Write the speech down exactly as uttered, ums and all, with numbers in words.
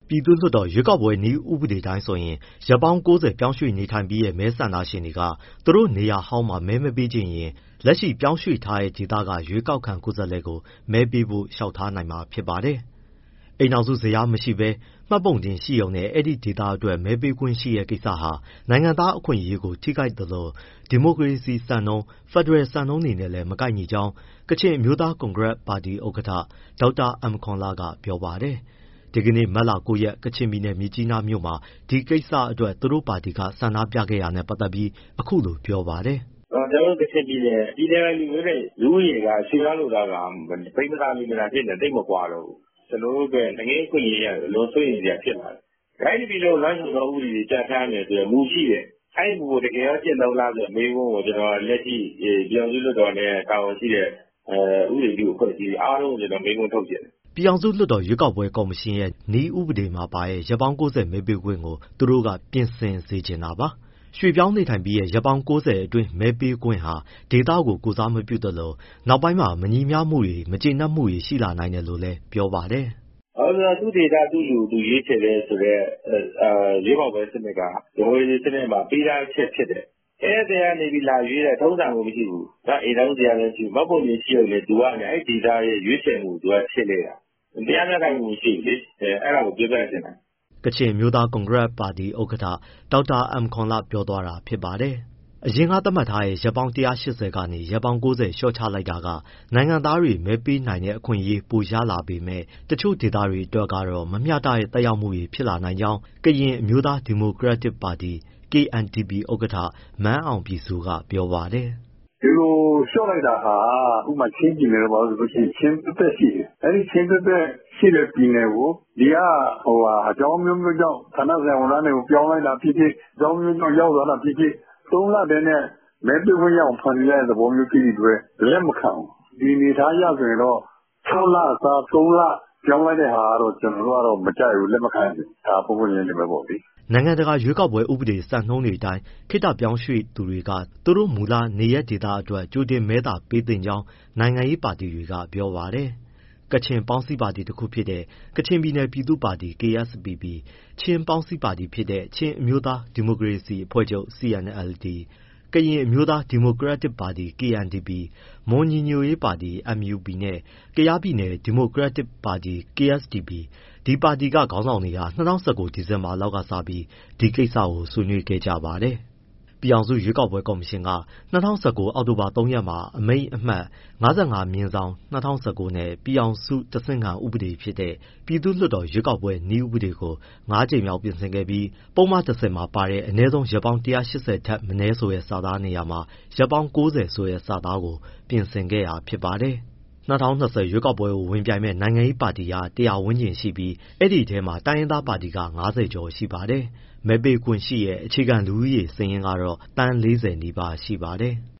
ပြည်သူ့လွှတ်တော်ရွေးကောက်ပွဲနည်းဥပဒေတိုင်းဆိုရင်ရက်ပေါင်းကိုးဆယ်ပြောင်းရွှေ့နေထိုင်ပြီးရဲ့မဲဆန္ဒရှင်တွေကသူတို့နေရာဟောင်းမှာမဲမပေးချင်ရင်လက်ရှိပြောင်းရွှေ့ထားတဲ့ဒေသကရွေးကောက်ခံကိုယ်စားလှယ်ကိုမဲပေးဖို့လျှောက်ထားနိုင်မှာဖြစ်ပါတယ်။ အိမ်ထောင်စုဇယားမရှိဘဲမှတ်ပုံတင်ရှိရုံနဲ့အဲဒီဒေသအတွက်မဲပေးခွင့်ရှိတဲ့ကိစ္စဟာနိုင်ငံသားအခွင့်အရေးကိုထိခိုက်သလိုဒီမိုကရေစီစံနှုန်း၊ ဖက်ဒရယ်စံနှုန်းတွေနဲ့လည်းမကိုက်ညီကြောင်း ကချင်အမျိုးသားကွန်ဂရက်ပါတီဥက္ကဋ္ဌ ဒေါက်တာအမ်ကောန်လက ပြောပါတယ်။ ဒီကနေ့ မတ်လ ၉ ရက်က ကချင်ပြည်နယ်မြစ်ကြီးနားမြို့မှာ ဒီကိစ္စအတွက်သူတို့ပါတီကဆန္ဒပြခဲ့တာနဲ့ပတ်သက်ပြီးအခုလိုပြောပါတယ်။ “ကျနော်တို့ကချင်ပြည်နယ်၊ ပြည်နယ်လူမျိုးတွေလူဦးရေကရွှေ့ပြောင်းလုပ်သားကပိဿာမိန်မနာဖြစ်နေတယ်သိပ်မကွာတော့ဘူး။ ကျနော်တို့အတွက်နိုင်ငံရေးအခွင့်အရေးအရအလွန်စိုးရိမ်စရာဖြစ်လာတယ်။ တိုင်းပြည်လုံးလမ်းညွှန်သောဥပဒေတွေပြဋ္ဌာန်းမယ်ဆိုတဲ့မူရှိတယ်။ အဲဒီမူကိုတကယ်ရောကျင့်သုံးလားဆိုတဲ့မေးခွန်းကိုကျနော်လက်ရှိပြည်ထောင်စုလွှတ်တော်နဲ့တာဝန်ရှိတဲ့ဥပဒေပြုအဖွဲ့အစည်းတွေအားလုံးကိုကျနော်မေးခွန်းထုတ်ချင်တယ်။ ” ပြည်ထောင်စုလွှတ်တော်ရွေးကောက်ပွဲကော်မရှင်ရဲ့နည်းဥပဒေမှာပါတဲ့ရက်ပေါင်းကိုးဆယ်မဲပေးခွင့်ကိုသူတို့ကပြင်ဆင်စေချင်တာပါ။ ရွှေ့ပြောင်းနေထိုင်ပြီးရဲ့ရက်ပေါင်းကိုးဆယ်အတွင်းမဲပေးခွင့်ဟာဒေသကိုကိုယ်စားမပြုသလိုနောက်ပိုင်းမှာမညီမျှမှုတွေ၊ မကျေနပ်မှုတွေရှိလာနိုင်တယ်လို့လည်းပြောပါတယ်။ “ဘာလို့လဲဆိုတော့သူ့ဒေသသူ့လူသူရွေးချယ်တယ်ဆိုတဲ့ရွေးကောက်ပွဲစနစ်ကဒီမိုကရေစီစနစ်မှာပေးထားချက်ဖြစ်တယ်။ ဧည့်သည်ကနေလာရွေးတဲ့ထုံးစံကိုမရှိဘူး။ အိမ်ထောင်စုဇယားလည်းမရှိဘူး။ မှတ်ပုံတင်ရှိရုံနဲ့သူကအဲဒီဒေသရဲ့ရွေးချယ်မှုကိုသူကထည့်ခဲ့တာ။ တရားမျှတမှုမရှိဘူးလေ။ အဲဒါကိုပြောပြချင်တာ။ ” ကချင်အမျိုးသားကွန်ဂရက်ပါတီဥက္ကဋ္ဌ ဒေါက်တာအမ်ကောန်လပြောသွားတာဖြစ်ပါတယ်။ အရင်ကသတ်မှတ်ထားတဲ့ရက်ပေါင်း ၁၈၀ ကနေ ရက်ပေါင်း ၉၀ လျှော့ချလိုက်တာက နိုင်ငံသားတွေမဲပေးနိုင်တဲ့အခွင့်အရေးပိုရလာပေမဲ့ တချို့ဒေသတွေအတွက်ကတော့ မမျှတတဲ့သက်ရောက်မှုတွေဖြစ်လာနိုင်ကြောင်း ကရင်အမျိုးသားဒီမိုကရက်တစ်ပါတီ ကေအန်ဒီပီ ဥက္ကဋ္ဌ မန်းအောင်ပြည်သူကပြောပါတယ်။ “ဒီလိုလျှော့လိုက်တာဟာဥပမာချင်းပြည်နယ်တို့ဘာတို့ဆိုရင်ချင်းသတ်သတ်ရှိတယ်။ အဲဒီချင်းသတ်သတ်ရှိတဲ့ပြည်နယ်ကိုဒီကအကြောင်းအမျိုးမျိုးကြောင့်ဌာနဆိုင်ရာဝန်ထမ်းတွေကိုပြောင်းလိုက်တာဖြစ်ဖြစ်၊ အကြောင်းအမျိုးမျိုးကြောင့်ရောက်သွားတာဖြစ်ဖြစ်သုံးလတည်းနဲ့မဲပေးခွင့်ရအောင်ဖန်တီးလိုက်တဲ့သဘောမျိုးဖြစ်တဲ့အတွက်လက်မခံဘူး။ ဒီအနေအထားအရဆိုရင်တော့ခြောက်လအစားသုံးလပြောင်းလိုက်တဲ့ဟာကတော့ကျနော်တို့ကတော့မကြိုက်ဘူး၊ လက်မခံဘူး။ ဒါပွင့်ပွင့်လင်းလင်းပဲပေါ့လေ။ ” နိုင်ငံတကာရွေးကောက်ပွဲဥပဒေစံနှုန်းတွေအတိုင်းခေတ္တပြောင်းရွှေ့သူတွေကသူတို့မူလနေရပ်ဒေသအတွက်ကြိုတင်မဲသာပေးသင့်ကြောင်းနိုင်ငံရေးပါတီတွေက ပြောပါတယ်။ ကချင်ပေါင်းစည်းပါတီတခုဖြစ်တဲ့ ကချင်ပြည်နယ်ပြည်သူ့ပါတီ ကေအက်စ်ပီပီ၊ ချင်းပေါင်းစည်းပါတီဖြစ်တဲ့ ချင်းအမျိုးသားဒီမိုကရေစီအဖွဲ့ချုပ် စီအန်အယ်လ်ဒီ၊ ကရင်အမျိုးသားဒီမိုကရက်တစ်ပါတီ ကေအန်ဒီပီ၊ မွန်ညီညွတ်ရေးပါတီ အမ်ယူပီနဲ့ ကယားပြည်နယ်ဒီမိုကရက်တစ်ပါတီ ကေအက်စ်ဒီပီ ဒီပါတီကခေါင်းဆောင်တွေဟာ ၂၀၁၉ ဒီဇင်ဘာလောက်ကစပြီး ဒီကိစ္စကိုဆွေးနွေးခဲ့ကြပါတယ်။ ပြည်ထောင်စုရွေးကောက်ပွဲကော်မရှင်က ၂၀၁၉ အောက်တိုဘာ ၃ ရက်မှာ အမိန့်အမှတ် ၅၅/၂၀၁၉ နဲ့ ပြည်ထောင်စုတဆင့်ခံဥပဒေဖြစ်တဲ့ ပြည်သူ့လွှတ်တော်ရွေးကောက်ပွဲနည်းဥပဒေကို ငါးကြိမ်မြောက်ပြင်ဆင်ခဲ့ပြီး ပုဒ်မ ၁၀ မှာပါတဲ့ အနည်းဆုံးရက်ပေါင်း ၁၈၀ ထက်မနည်းဆိုတဲ့စာသားနေရာမှာ ရက်ပေါင်း ၉၀ ဆိုတဲ့စာသားကိုပြင်ဆင်ခဲ့တာဖြစ်ပါတယ်။ ၂၀၂၀ ရွေးကောက်ပွဲကိုဝင်ပြိုင်မယ့်နိုင်ငံရေးပါတီက ၁၀၀ ဝန်းကျင်ရှိပြီး အဲဒီအထဲမှာတိုင်းရင်းသားပါတီက ၅၀ ကျော်ရှိပါတယ်။ မဲပေးခွင့်ရှိတဲ့အခြေခံလူဦးရေစာရင်းကတော့ သန်း ၄၀ နီးပါးရှိပါတယ်။